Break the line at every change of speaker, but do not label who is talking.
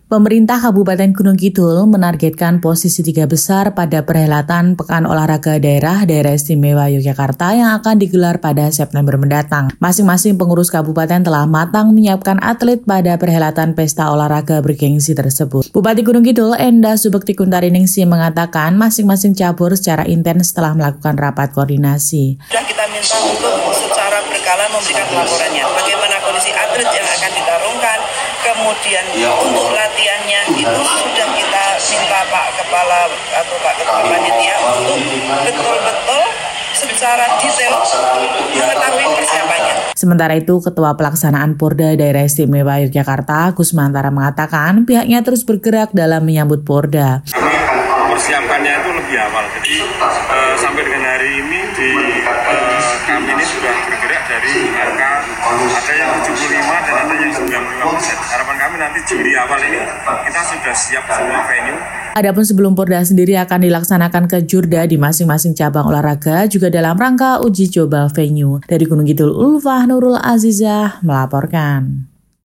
Pemerintah Kabupaten Gunung Kidul menargetkan posisi 3 besar pada perhelatan Pekan Olahraga Daerah Istimewa Yogyakarta yang akan digelar pada September mendatang. Masing-masing pengurus kabupaten telah matang menyiapkan atlet pada perhelatan pesta olahraga bergengsi tersebut. Bupati Gunung Kidul Enda Subekti Kuntaringningsih mengatakan masing-masing cabur secara intens telah melakukan rapat koordinasi.
Sudah kita minta untuk secara berkala memberikan laporannya, bagaimana kondisi atlet yang akan ditarungkan, kemudian untuk latihannya itu sudah kita minta Pak Kepala atau Pak Ketua Panitia untuk betul-betul secara detail mengetahui persiapannya.
Sementara itu, Ketua Pelaksanaan Porda Daerah Istimewa Yogyakarta, Gus Mantara mengatakan pihaknya terus bergerak dalam menyambut Porda.
Persiapannya itu lebih awal, jadi sampai dengan hari ini kami ini sudah bergerak dari angka ada yang 75 dan ada yang 95%. Harapan kami nanti Juli awal ini kita sudah siap semua venue.
Adapun sebelum Porda sendiri akan dilaksanakan ke Jurda di masing-masing cabang olahraga juga dalam rangka uji coba venue. Dari Gunung Kidul, Ulfah Nurul Azizah melaporkan.